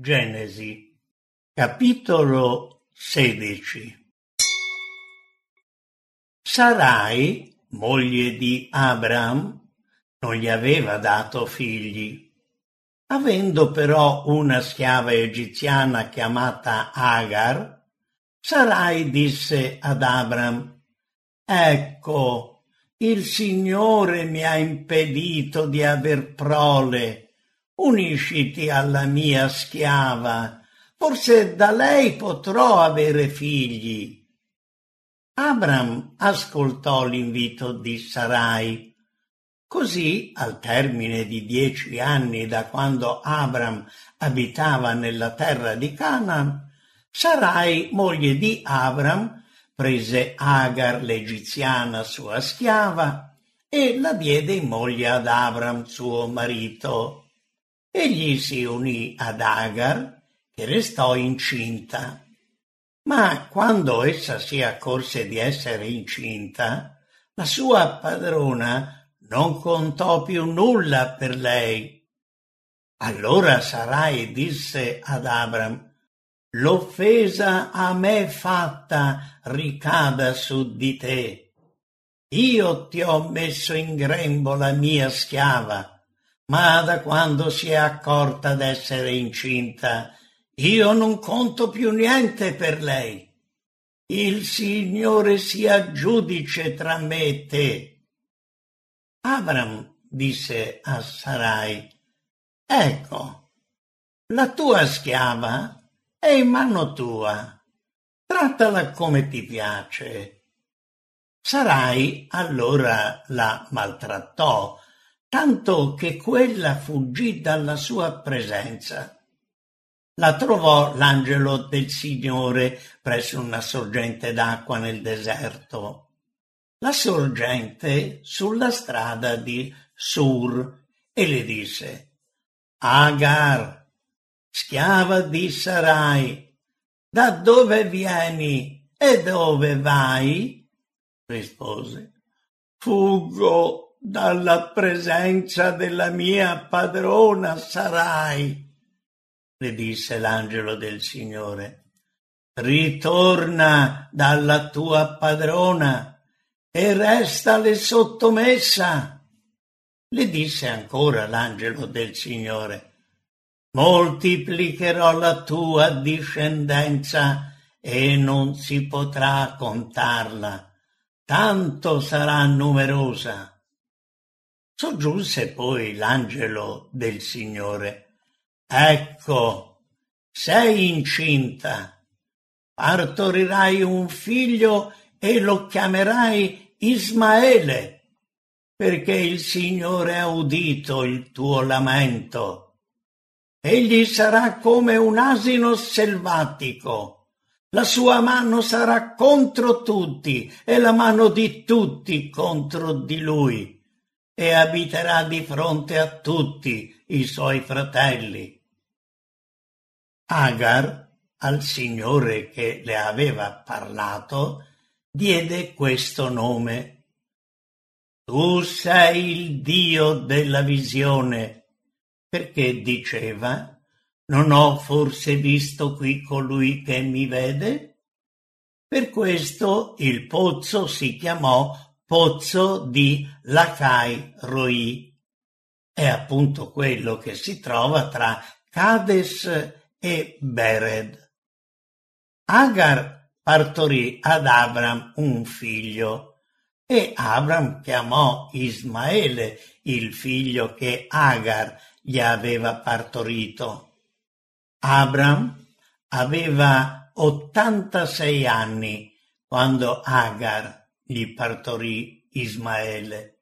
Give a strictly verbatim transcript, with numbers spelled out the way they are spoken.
Genesi, capitolo sedici. Sarai, moglie di Abram, non gli aveva dato figli. Avendo però una schiava egiziana chiamata Agar, Sarai disse ad Abram: «Ecco, il Signore mi ha impedito di aver prole. Unisciti alla mia schiava, forse da lei potrò avere figli». Abram ascoltò l'invito di Sarai. Così, al termine di dieci anni da quando Abram abitava nella terra di Canaan, Sarai, moglie di Abram, prese Agar l'egiziana sua schiava e la diede in moglie ad Abram suo marito. Egli si unì ad Agar, che restò incinta. Ma quando essa si accorse di essere incinta, la sua padrona non contò più nulla per lei. Allora Sarai disse ad Abram: «L'offesa a me fatta ricada su di te. Io ti ho messo in grembo la mia schiava, ma da quando si è accorta d'essere incinta, io non conto più niente per lei. Il Signore sia giudice tra me e te». Abram disse a Sarai: «Ecco, la tua schiava è in mano tua, trattala come ti piace». Sarai allora la maltrattò, tanto che quella fuggì dalla sua presenza. La trovò l'angelo del Signore presso una sorgente d'acqua nel deserto. La sorgente sulla strada di Sur, e le disse: «Agar, schiava di Sarai, da dove vieni e dove vai?» Rispose: «Fuggo dalla presenza della mia padrona Sarai». Le disse l'angelo del Signore: «Ritorna dalla tua padrona e restale sottomessa». Le disse ancora l'angelo del Signore: «Moltiplicherò la tua discendenza e non si potrà contarla, tanto sarà numerosa». Soggiunse poi l'angelo del Signore: «Ecco, sei incinta, partorirai un figlio e lo chiamerai Ismaele, perché il Signore ha udito il tuo lamento. Egli sarà come un asino selvatico, la sua mano sarà contro tutti e la mano di tutti contro di lui, e abiterà di fronte a tutti i suoi fratelli». Agar, al Signore che le aveva parlato, diede questo nome: «Tu sei il Dio della visione», perché diceva: «Non ho forse visto qui colui che mi vede?» Per questo il pozzo si chiamò Pozzo di Lachai Roi. È appunto quello che si trova tra Cades e Bered. Agar partorì ad Abram un figlio, e Abram chiamò Ismaele il figlio che Agar gli aveva partorito. Abram aveva ottantasei anni quando Agar gli partorì Ismaele.